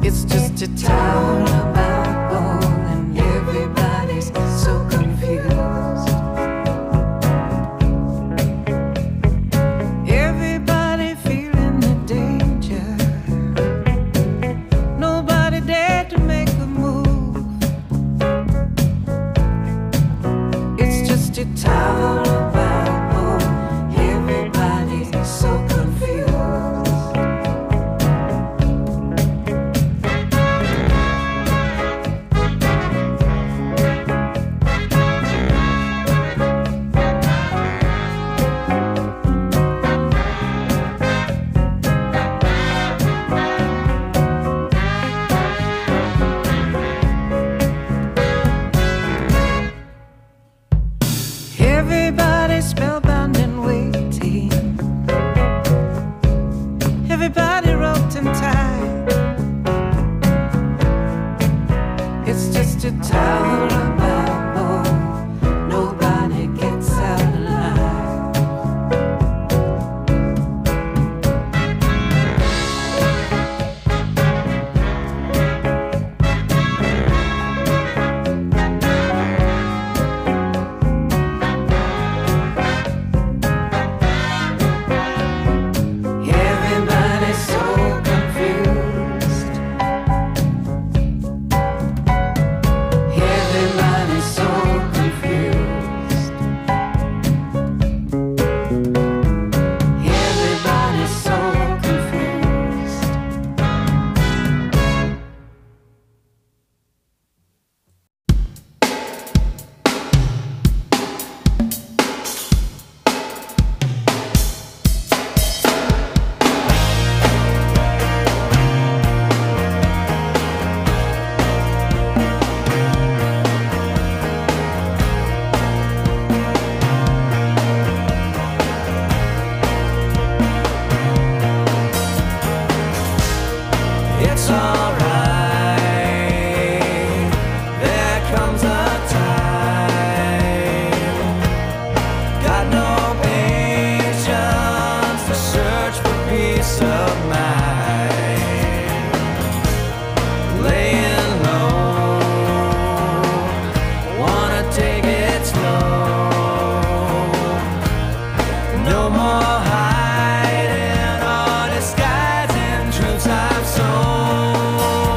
It's just a town about bone, and everybody's so confused. Everybody feeling the danger. Nobody dared to make a move. It's just a town about bone. Everybody's so confused. Everybody's spellbound and waiting. Everybody roped and tied. It's just a town about bone. Nobody gets out alive. Everybody's so confused. Everybody's so confused. Everybody's so confused. It's alright, there comes a time. Got no patience to search for peace of mind. Laying low, wanna take it slow. No more hiding or disguising truths I've sown.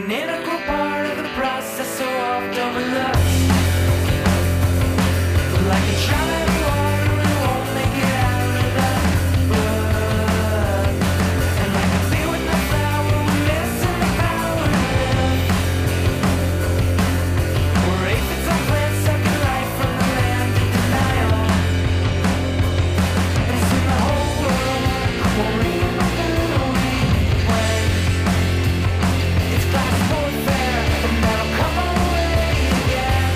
an integral part of the process so oft overlooked. Like a child in water, it won't make it out of the book. And like a bee with no flower, we're missing the power to live. We're aphids on plants, sucking life from the land of denial. And soon the whole world will reinvent a week when it's class warfare, and that'll come our way again.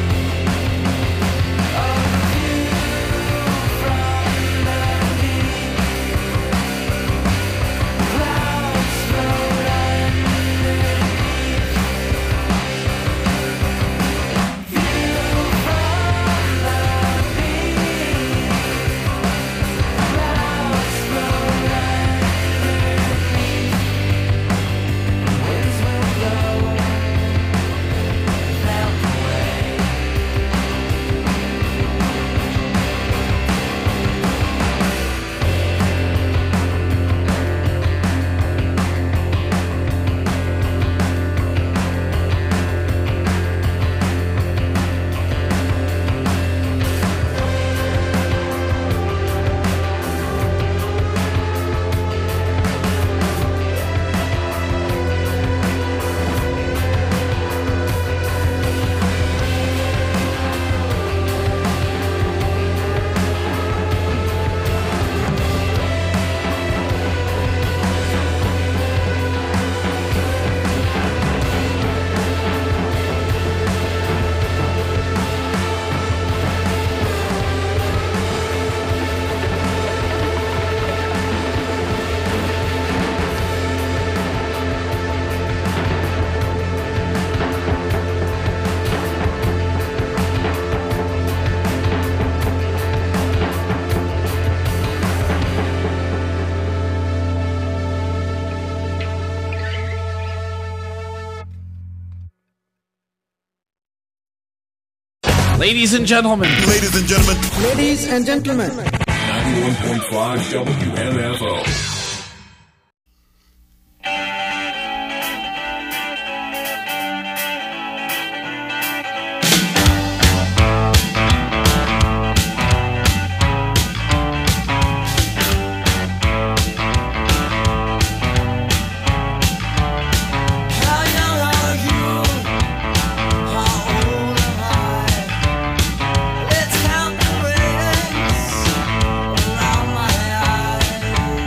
Ladies and gentlemen. Ladies and gentlemen. Ladies and gentlemen. 91.5 WMFO. Let's count the rings around my eyes.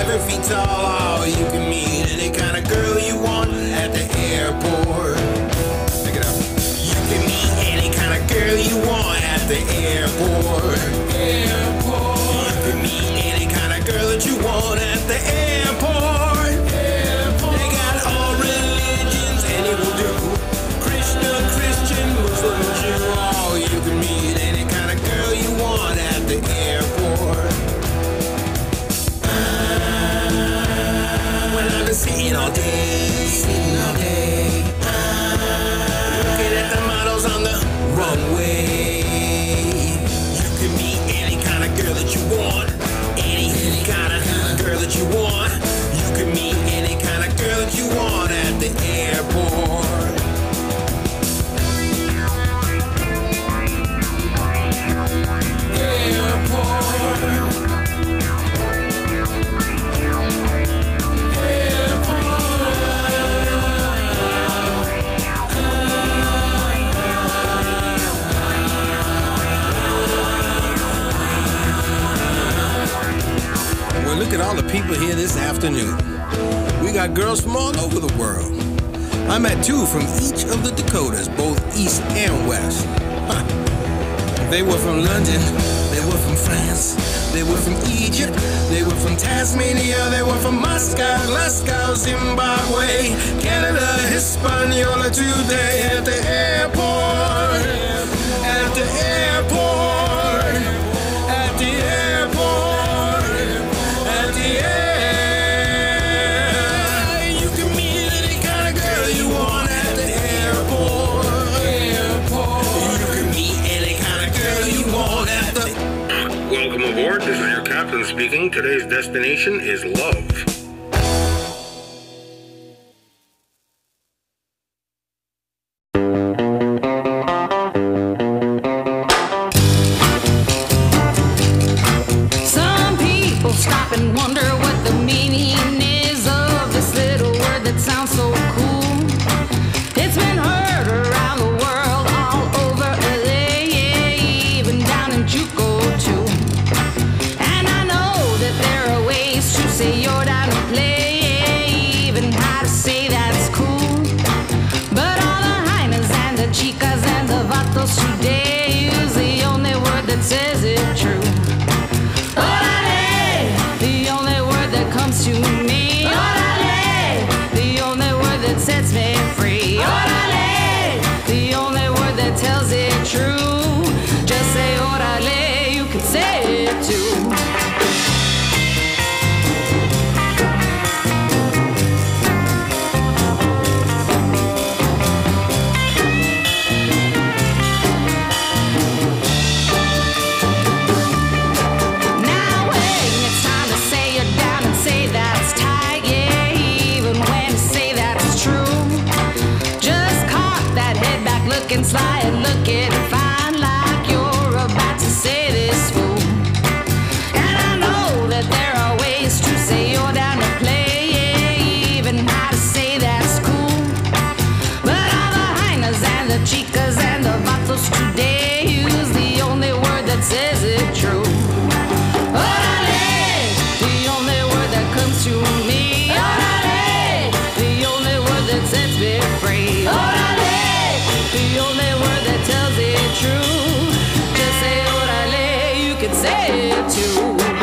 7 feet tall. Oh, you can meet any kind of girl you want at the airport. Pick it up. You can meet any kind of girl you want at the airport. Airport. You can meet any kind of girl that you want at the airport. Airport. They got all religions and it will do. Krishna, Christian, Muslim, Jew. Oh, you can meet any kind of girl you want at the airport. Well, I've been sitting all day, looking at the models on the runway. You can meet any kind of girl that you want, any kind of girl that you want. You can meet any kind of girl that you want at the airport. Well, look at all the people here this afternoon. We got girls from all over the world. I met 2 from each of the Dakotas, both east and west. Huh. They were from London, they were from France, they were from Egypt, they were from Tasmania, they were from Moscow, Glasgow, Zimbabwe, Canada, Hispaniola, today at the airport, at the airport, at the airport, at the air. You can meet any kind of girl you want at the airport. You can meet any kind of girl you want at the. Welcome aboard. This is your captain speaking. Today's destination is love. Some people stop and wonder what the meaning is of this little word that sounds so cool. It's been heard around the world, all over LA, even down in Juco too. And I know that there are ways to say you're down to play, even how to say that's cool. But all the hyenas and the chicas and the vatos today use the only word that says it true. Orale, the only word that comes to me. Orale, the only word that sets me free. Orale, the only word that tells it true. Just say orale, you can say it too. Now when it's time to say you're down and say that's tight, yeah, even when to say that's true. Just cock that head back, looking sly and looking fine, like you're about to say this fool. And I know that there are ways to say you're down to play, yeah, even how to say that's cool. But all the hyenas and the chicas and the vatos today use the only word that says it true. Orale, the only word that comes to me. Orale, the only word that sets me free. Orale, the only word that tells it true. Just say orale, you can say it too.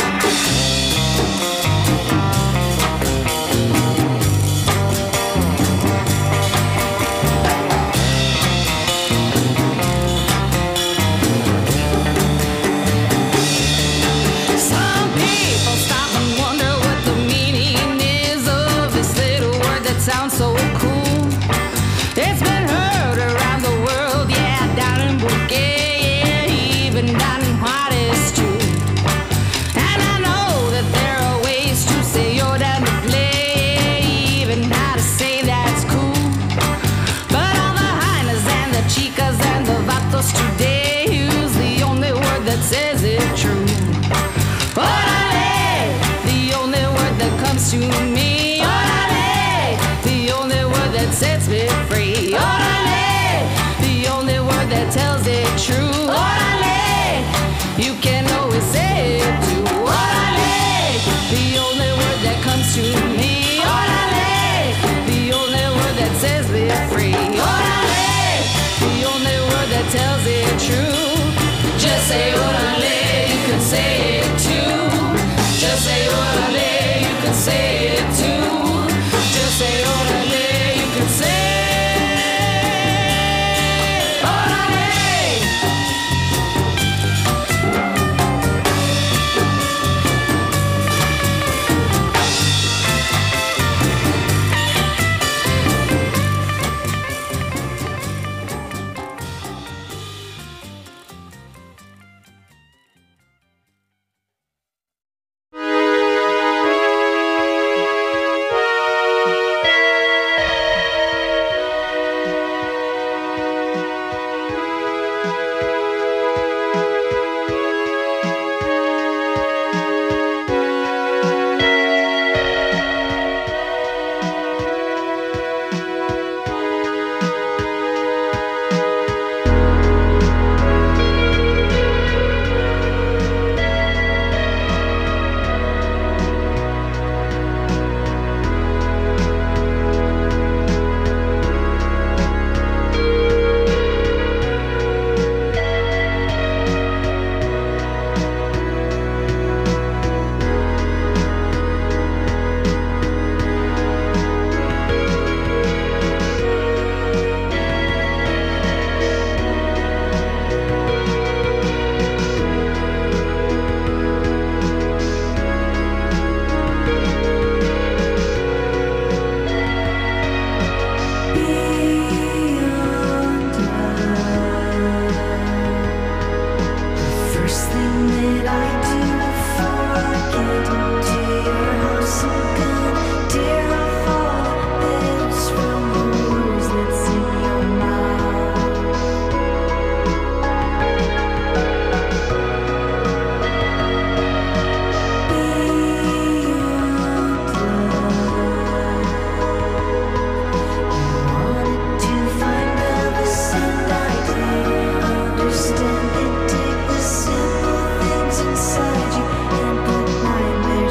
Some people stop and wonder what the meaning is of this little word that sounds so cool. It's been heard around the world, yeah, down in Bouquet, yeah, even down in Juarez too. say orale, you can say it too. Just say orale, you can say it too. Just say orale, you can say Understand it, take the simple things inside you and put nightmares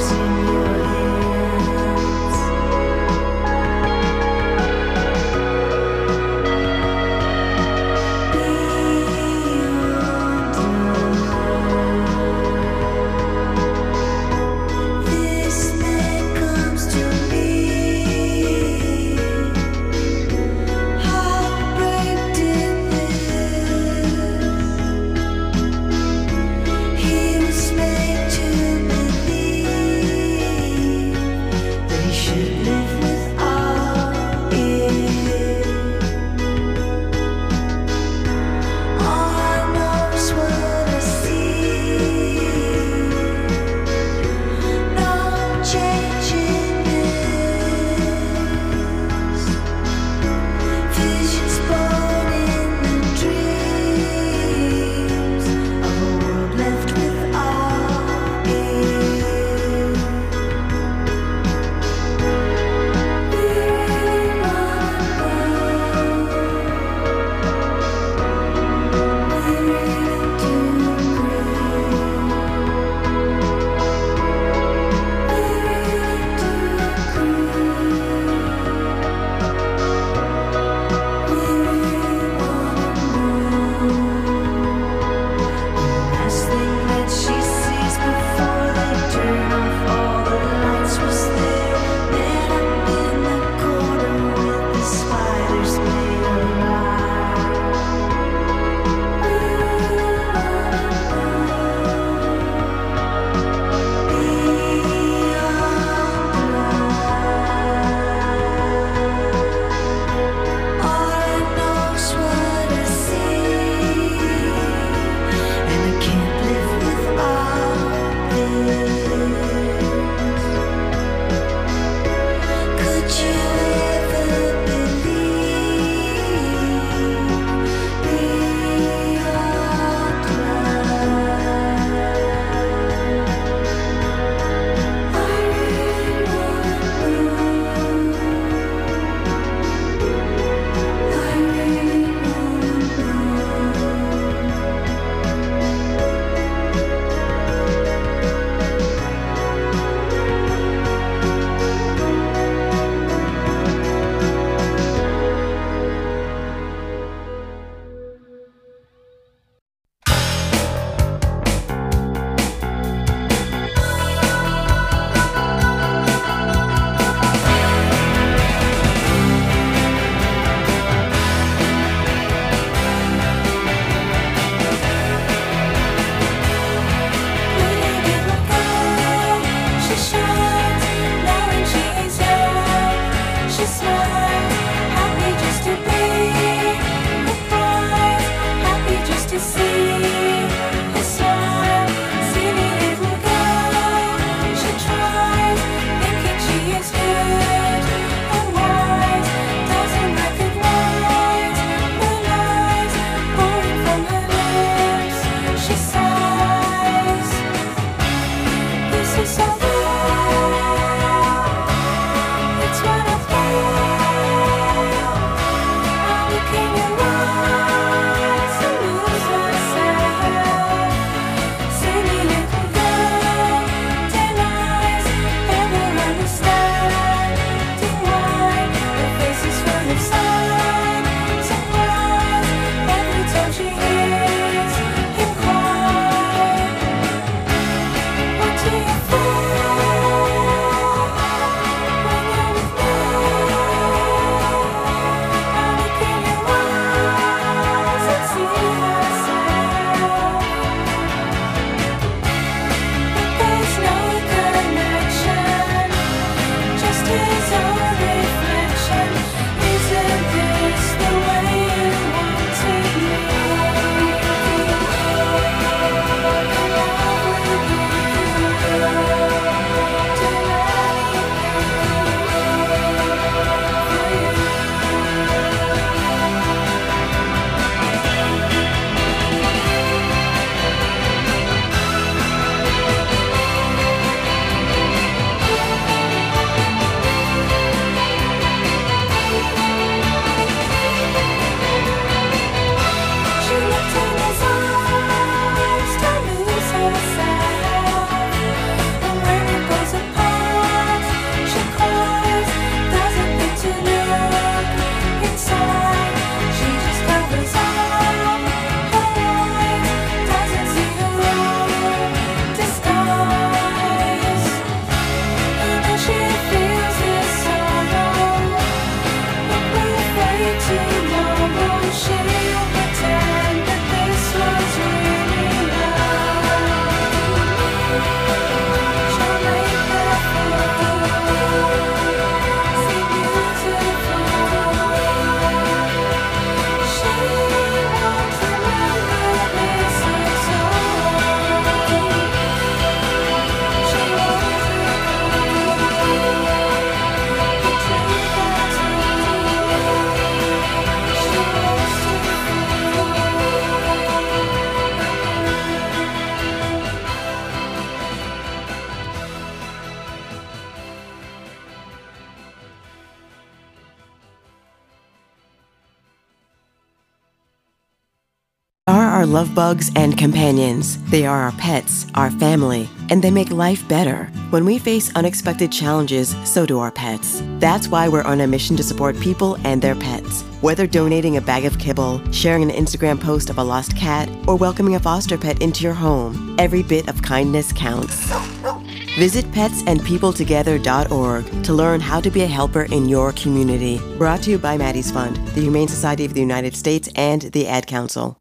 love bugs and companions. They are our pets, our family, and they make life better. When we face unexpected challenges, so do our pets. That's why we're on a mission to support people and their pets. Whether donating a bag of kibble, sharing an Instagram post of a lost cat, or welcoming a foster pet into your home, every bit of kindness counts. Visit petsandpeopletogether.org to learn how to be a helper in your community. Brought to you by Maddie's Fund, the Humane Society of the United States, and the Ad Council.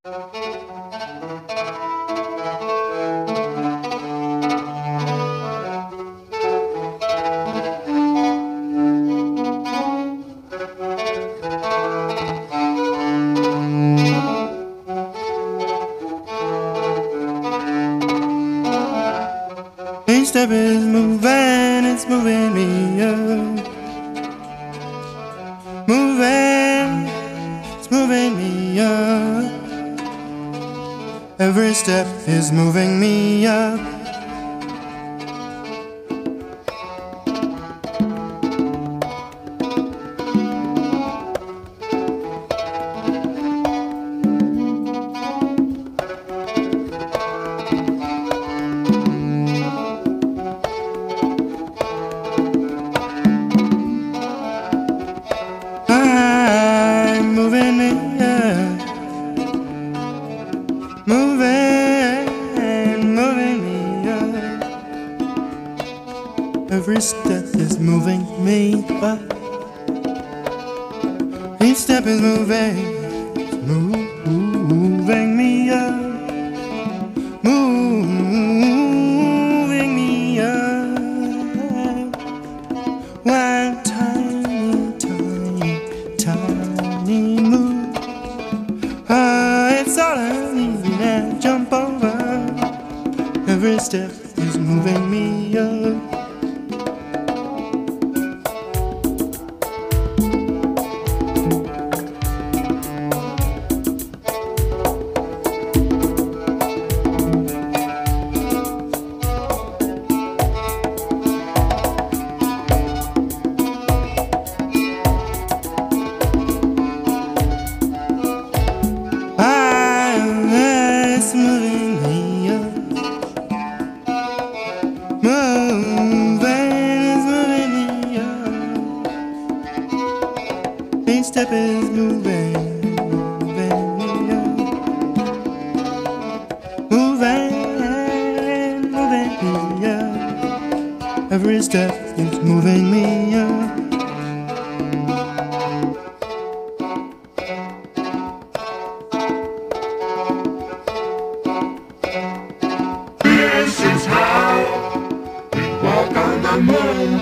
Each step is moving, it's moving me up. Moving, it's moving me up. Every step is moving me up. I'm moving me up. Moving me up. Every step is moving me up. Each step is moving me up. Moving me up. One tiny, tiny, tiny move. It's all I need to jump over. Every step is moving me up. It's moving me up. It's moving me up. Each step is moving me up. Moving me up. Every step is moving me up. This is how we walk on the moon.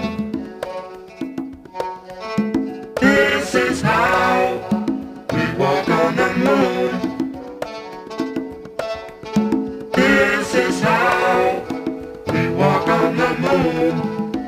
This is how we walk on the moon. This is how we walk on the moon.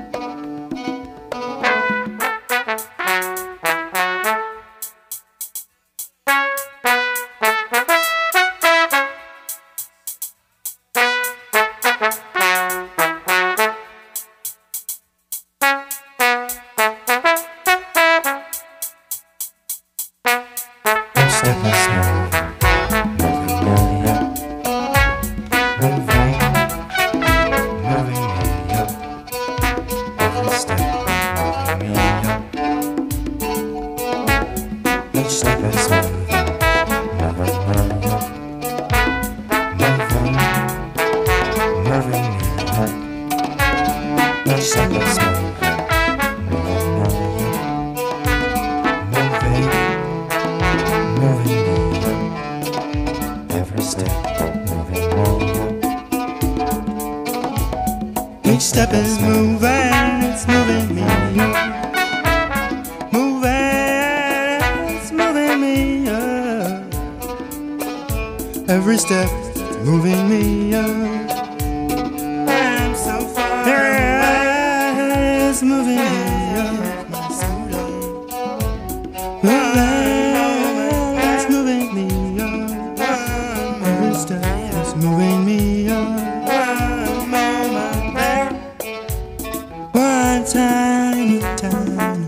Each step is moving, it's moving me up. Moving, it's moving me up. Every step is moving me up. I'm so far away. It's moving me up. It's moving me up. Every step is moving me up. One tiny, tiny,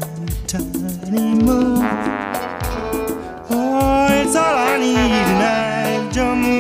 tiny move. Oh, it's all I need tonight. Jump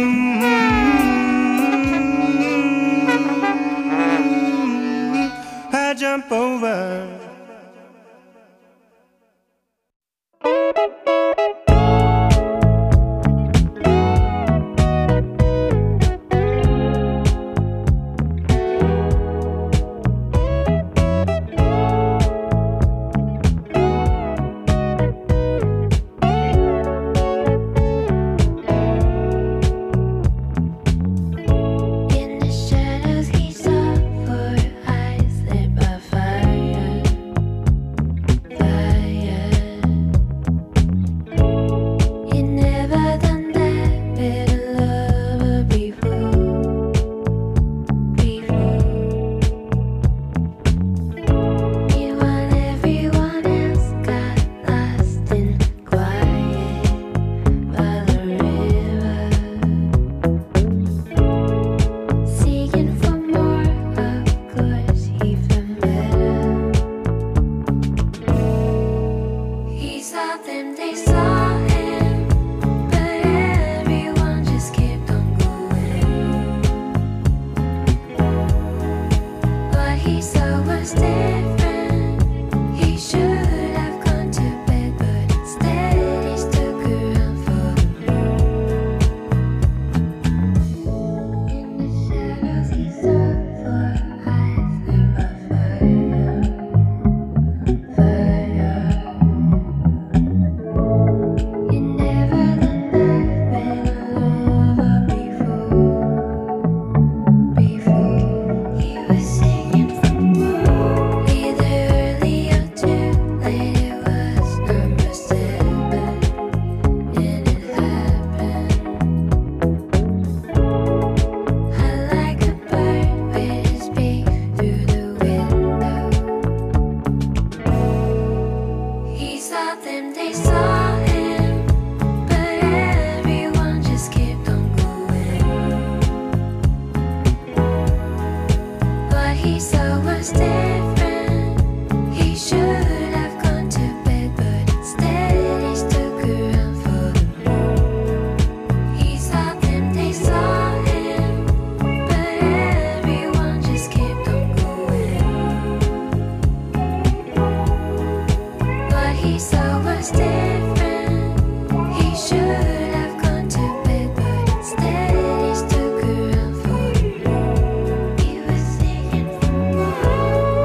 He was singing for more.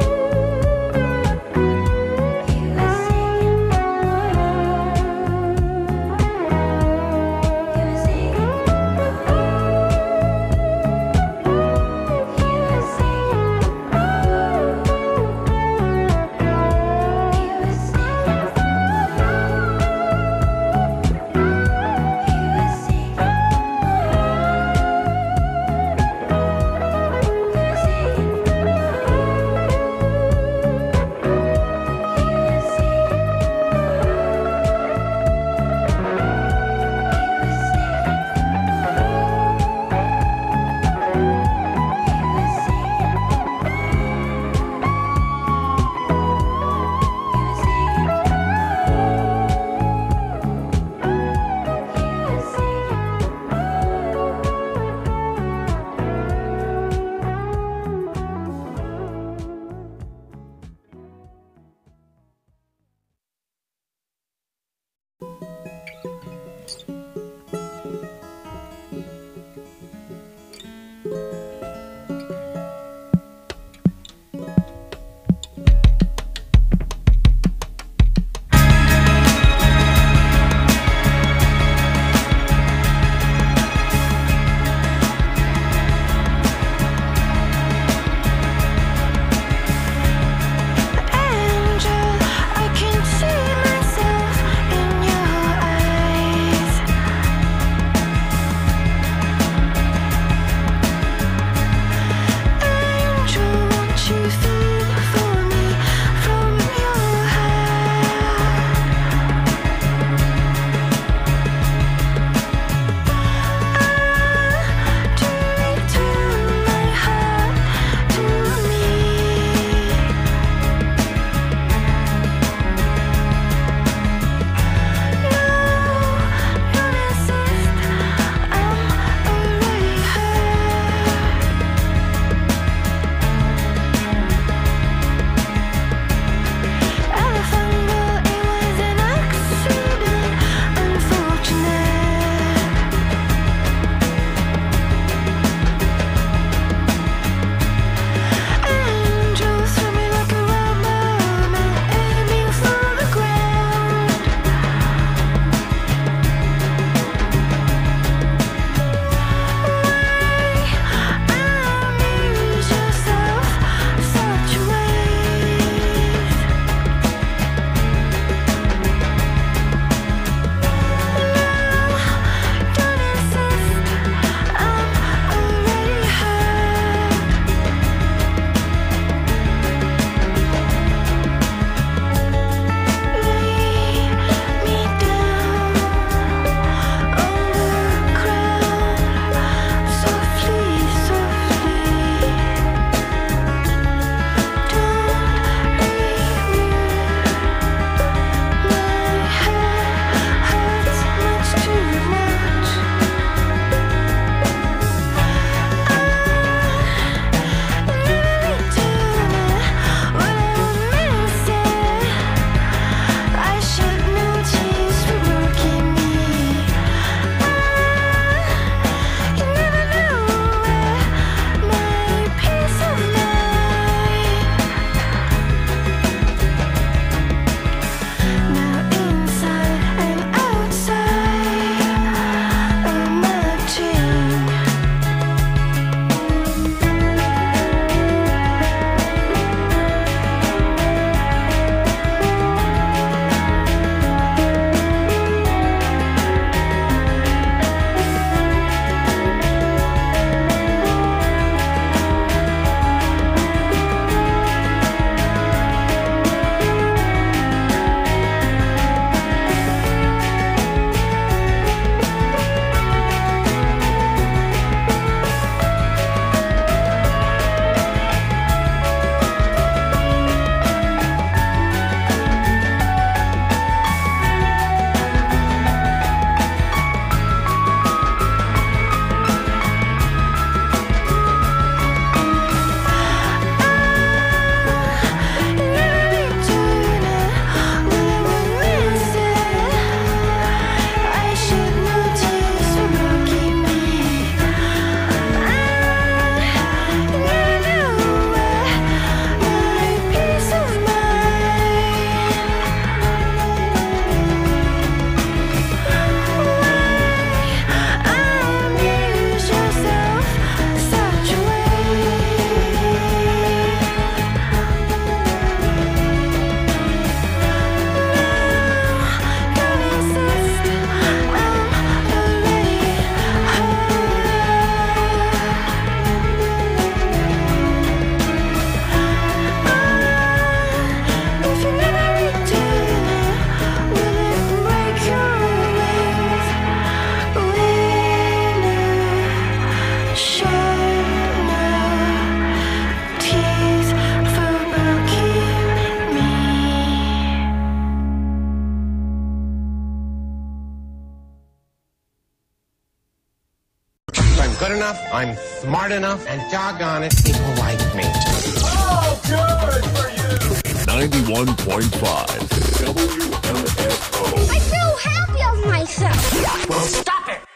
enough, I'm smart enough, and doggone it, people like me. Oh, good for you! 91.5 WMFO. I feel happy of myself. Well, stop it!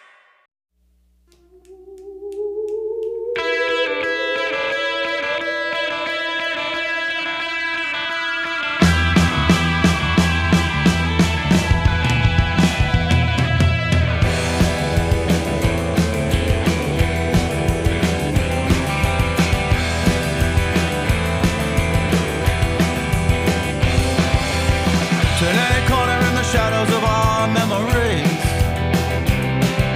Turn any corner in the shadows of our memories.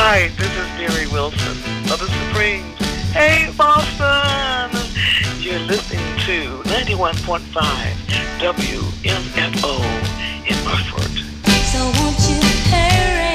Hi, this is Mary Wilson of the Supremes. Hey, Boston! You're listening to 91.5 WMFO in Bufford. So won't you hurry?